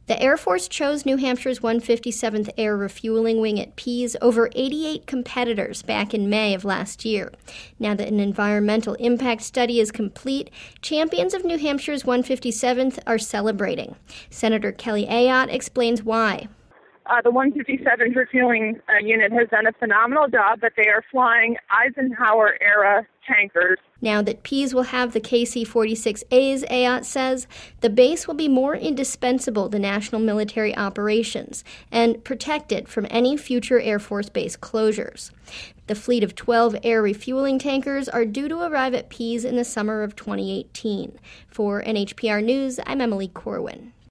The Air Force chose New Hampshire's 157th Air Refueling Wing at Pease over 88 competitors back in May of last year. Now that an environmental impact study is complete, champions of New Hampshire's 157th are celebrating. Senator Kelly Ayotte explains why. The 157th refueling unit has done a phenomenal job, but they are flying Eisenhower-era tankers. Now that Pease will have the KC-46As, Ayotte says, the base will be more indispensable to national military operations and protected from any future Air Force Base closures. The fleet of 12 air refueling tankers are due to arrive at Pease in the summer of 2018. For NHPR News, I'm Emily Corwin.